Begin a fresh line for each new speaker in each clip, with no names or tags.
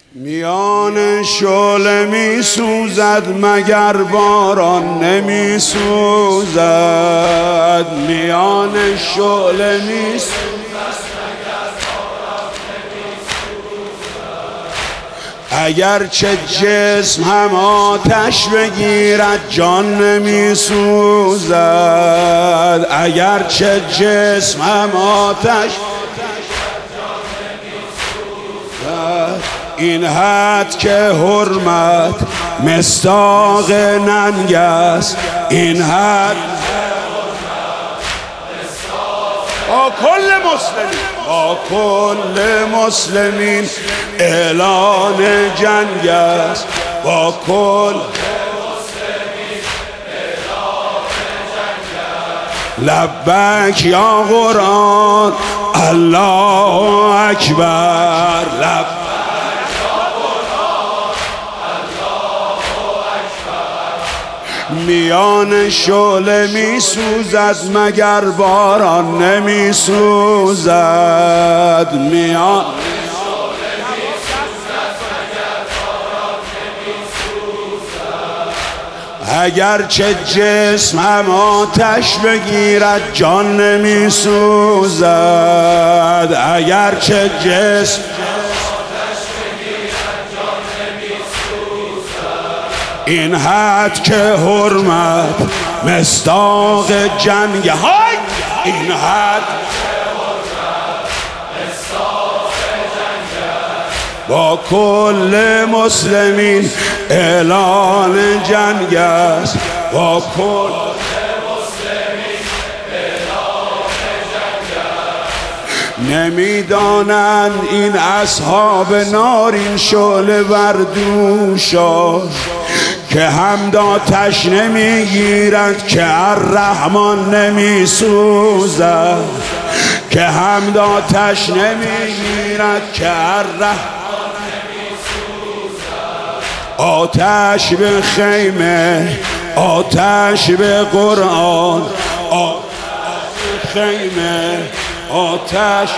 میان شعله می سوزد مگر باران نمی سوزد. میان شعله می سوزد مگر باران نمی سوزد. اگرچه جسم هم آتش بگیرد جان نمی سوزد. اگرچه جسم هم آتش این حد که حرمت مصداق ننگ است. این حد با کل مسلمین اعلان جنگ است. با کل مسلمین اعلان جنگ است. لبیک یا قرآن الله اکبر. میان شعله می سوزد مگر باران نمی سوزد. میان شعله می سوزد مگر باران نمی سوزد. اگرچه جسم هم آتش بگیرد جان نمی سوزد. اگرچه جسم این حد که حرمت مصداق جنگ. های این حد که حرمت مصداق جنگ. با کل مسلمین اعلان جنگ است. با کل مسلمین اعلان جنگ است. نمیدانند این اصحاب نارین شعله بردوشا که هم آتش نمیگیرند که الرحمن نمی سوزد. که هم آتش نمیگیرند که الرحمن نمی سوزد. آتش به خیمه، آتش به قرآن، آتش به خیمه، آتش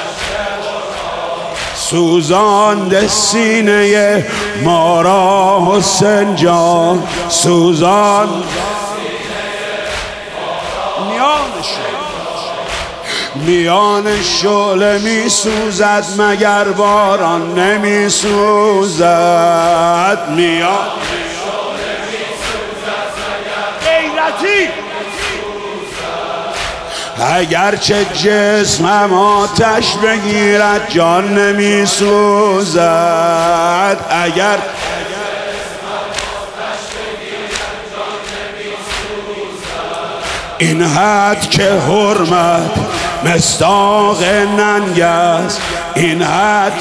سوزانده سینه ما را حسین جان. سوزان میان شعله می سوزد مگر باران نمی سوزد. میان شعله می سوزد مگر غیرتی. اگرچه جسم هم آتش بگیرد جان نمی سوزد. اگر این حد که حرمت مصداق ننگ است. این حد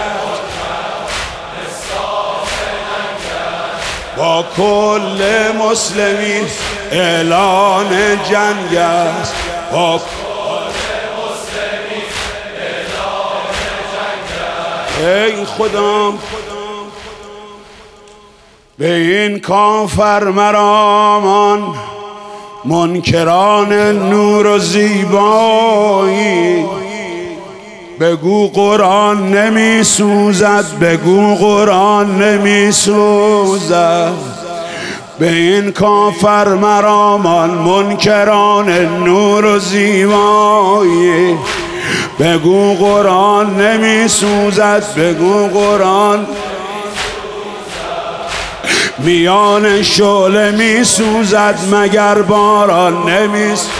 با کل مسلمین اعلان جنگ است. با کل مسلمین اعلان جنگ است. ای خدا به این کافر مرامان منکران نور و زیبایی بگو قرآن نمی سوزد. بگو قرآن نمی سوزد. به این کافر مرامان منکران نور و زیبایی بگو قرآن نمی سوزد. بگو قرآن میان شعله می سوزد مگر باران نمی سوزد.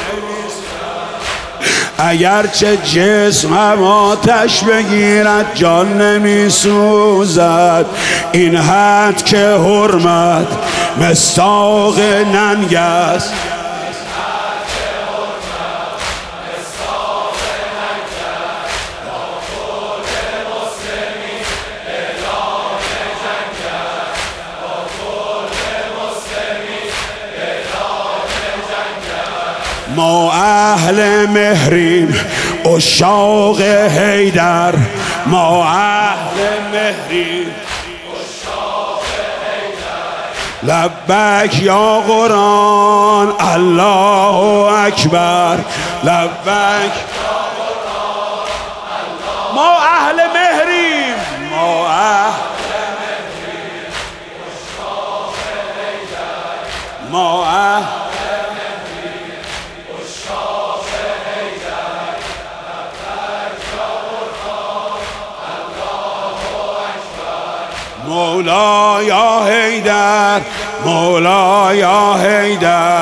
اگرچه جسم هم آتش بگیرد جان نمی سوزد. این حد که حرمت مصداق ننگ است. ما اهل مهریم عشاق حیدر. ما اهل مهریم عشاق حیدر. لبیک یا قرآن الله اکبر. لبیک یا قرآن الله. ما اهل مهریم. ما اهل مولا یا حیدر مولا یا حیدر